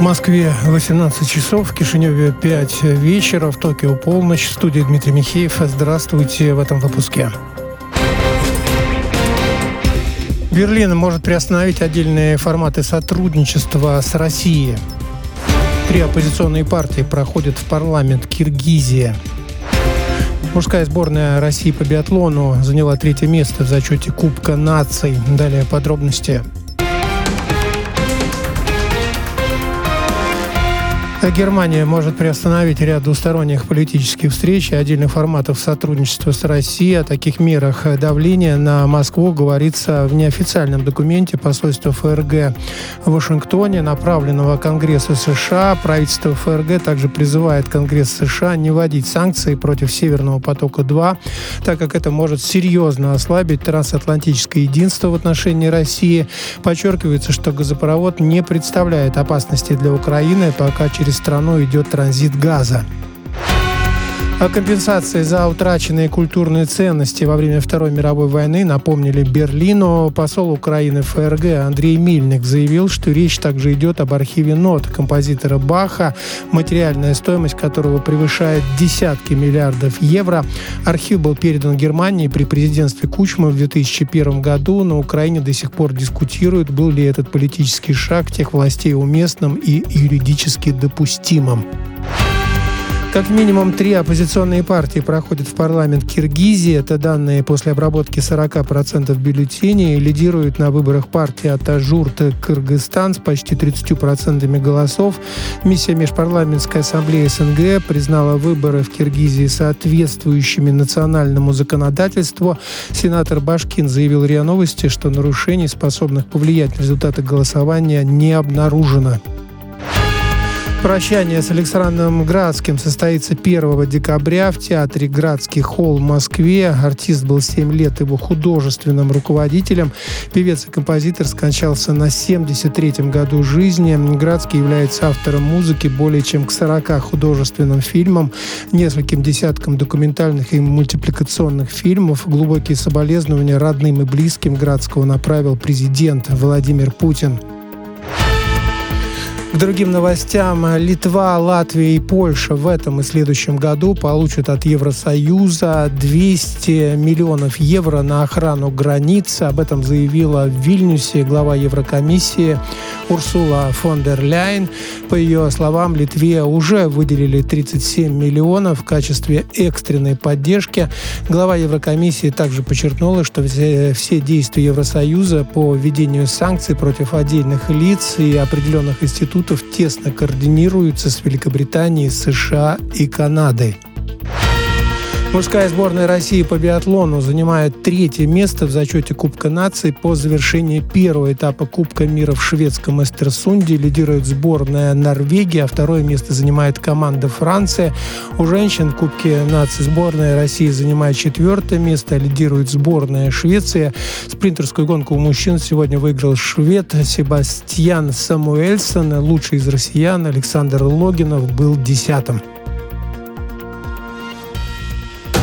В Москве 18 часов, в Кишиневе 5 вечера, в Токио полночь. В студии Дмитрий Михеев. Здравствуйте в этом выпуске. Берлин может приостановить отдельные форматы сотрудничества с Россией. 3 оппозиционные партии проходят в парламент Киргизии. Мужская сборная России по биатлону заняла 3-е место в зачете Кубка наций. Далее подробности. Германия может приостановить ряд двусторонних политических встреч и отдельных форматов сотрудничества с Россией. О таких мерах давления на Москву говорится в неофициальном документе посольства ФРГ в Вашингтоне, направленного Конгрессу США. Правительство ФРГ также призывает Конгресс США не вводить санкции против Северного потока-2, так как это может серьезно ослабить трансатлантическое единство в отношении России. Подчеркивается, что газопровод не представляет опасности для Украины, пока через страну идет транзит газа. О компенсации за утраченные культурные ценности во время Второй мировой войны напомнили Берлину. Посол Украины в ФРГ Андрей Мильник заявил, что речь также идет об архиве нот композитора Баха, материальная стоимость которого превышает десятки миллиардов евро. Архив был передан Германии при президентстве Кучмы в 2001 году. На Украине до сих пор дискутируют, был ли этот политический шаг тех властей уместным и юридически допустимым. Как минимум 3 оппозиционные партии проходят в парламент Киргизии. Это данные после обработки 40% бюллетеней. Лидирует на выборах партия Атажурт Кыргызстан с почти 30% голосов. Миссия Межпарламентской ассамблеи СНГ признала выборы в Киргизии соответствующими национальному законодательству. Сенатор Башкин заявил РИА Новости, что нарушений, способных повлиять на результаты голосования, не обнаружено. Прощание с Александром Градским состоится 1 декабря в театре «Градский холл» в Москве. Артист был 7 лет его художественным руководителем. Певец и композитор скончался на 73-м году жизни. Градский является автором музыки более чем к 40 художественным фильмам, нескольким десяткам документальных и мультипликационных фильмов. Глубокие соболезнования родным и близким Градского направил президент Владимир Путин. К другим новостям. Литва, Латвия и Польша в этом и следующем году получат от Евросоюза 200 миллионов евро на охрану границ. Об этом заявила в Вильнюсе глава Еврокомиссии Урсула фон дер Ляйен. По ее словам, Литве уже выделили 37 миллионов в качестве экстренной поддержки. Глава Еврокомиссии также подчеркнула, что все действия Евросоюза по введению санкций против отдельных лиц и определенных институтов тесно координируются с Великобританией, США и Канадой. Мужская сборная России по биатлону занимает 3-е место в зачете Кубка наций. По завершении 1-го этапа Кубка мира в шведском Эстерсунде лидирует сборная Норвегии, а 2-е место занимает команда Франции. У женщин в Кубке наций сборная России занимает 4-е место, лидирует сборная Швеции. Спринтерскую гонку у мужчин сегодня выиграл швед Себастьян Самуэльсон. Лучший из россиян Александр Логинов был 10-м.